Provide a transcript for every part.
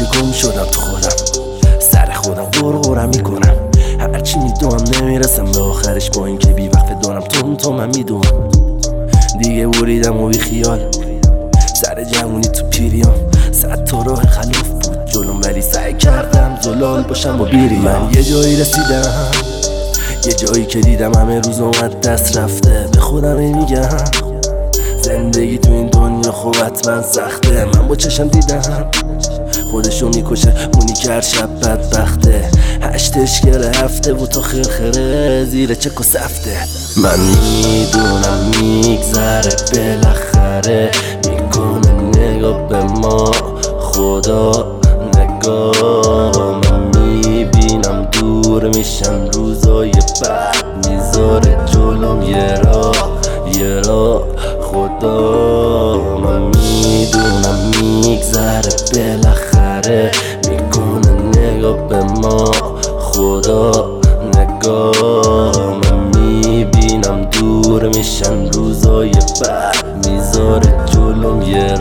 که گم شدم تو خودم، سر خودم غرغرم میکنم، هرچی میدونم نمیرسم به آخرش، با اینکه بی وقت دارم تو من میدونم. دیگه بریدم و بی خیال سر جوونی تو پیریام، صد تا راه خلاف بود جلوم ولی سعی کردم زلال باشم و بیریم. من یه جایی رسیدم، یه جایی که دیدم همه روز اومد دست رفته، به خودم میگم زندگی تو این دنیا خوب حتما سخته. من با چشم دیدم خودشو میکشه مونی که هر شب بدبخته، 8 اشکال هفته و تا خرخره زیر چک و سفته. من میدونم میگذره بالاخره، میکنه نگاه به ما خدا نگاه. من میبینم دور میشن روزای بعد، میذاره جلوم یه راه خدا. من میدونم میگذره بالاخره، میکنه نگاه به ما خدا نگاه. من میبینم دور میشن روزای بعد، میذاره جلوم یه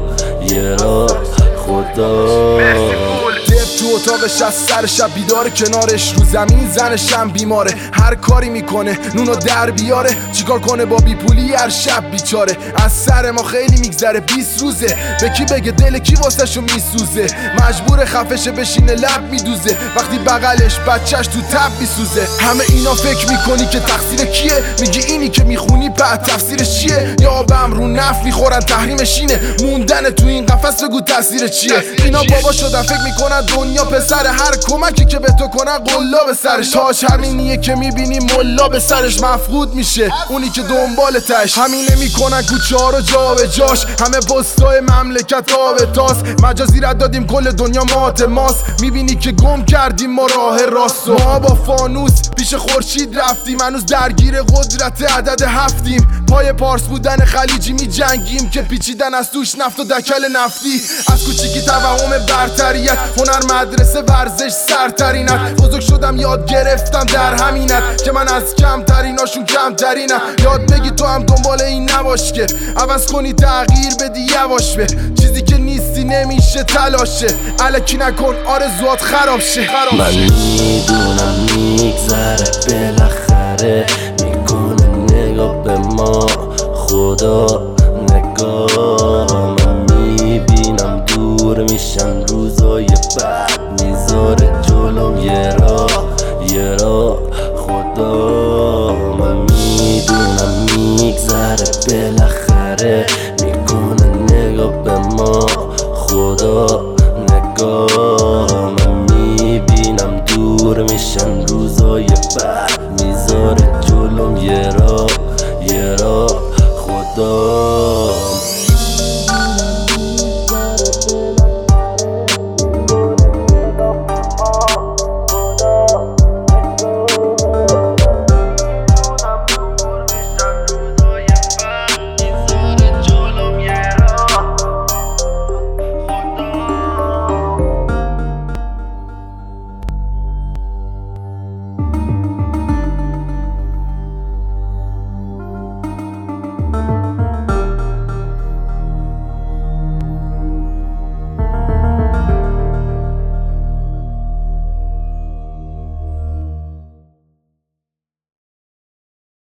راه خدا. تو اتاقش از سر شب بیداره، کنارش رو زمین زنشم بیماره، هر کاری میکنه نونو در بیاره، چیکار کنه با بیپولی هر شب بیچاره. از سر ما خیلی میگذره 20 روزه، به کی بگه دل کی واسهشو میسوزه، مجبور خفشه بشینه لب میدوزه، وقتی بغلش بچهش تو تب میسوزه. همه اینا فکر میکنی که تقصیر کیه، میگی اینی که میخونی بعد تفسیرش چیه، یا آبم رو نف میخورن تحریمش اینه، موندن تو این قفس بگو تاثیر چیه. اینا بابا شدن فکر میکنن دنیا پسر، هر کمکی که به تو کنن قلا به سرش، تاج همینیه که میبینی ملا به سرش مفقود میشه، اونی که دنبال تش. همینه میکنن کوچه ها رو جا به جاش، همه پستای مملکت رابطاست، مجازی رد دادیم کل دنیا مات ماست، میبینی که گم کردیم ما راه راست. ما با فانوس پیش خورشید رفتیم، هنوز درگیر قدرت عدد 7یم، پای پارس بودن خلیجی می جنگیم که پیچیدن از توش نفت و دکل نفتی. از کوچیکی توهم برتریت، هنر مدرسه ورزش سرترینت، بزرگ شدم یاد گرفتم در همینت که من از کمتریناشون کمترینم. یاد بگی تو هم دنبال این نباش که عوض کنی تغییر بدی یواش به چیزی که نیستی نمیشه تلاشه، الکی نکن آرزوات خراب شه. من میدونم میگذره بالاخره، میکنه نگاه به ما خدا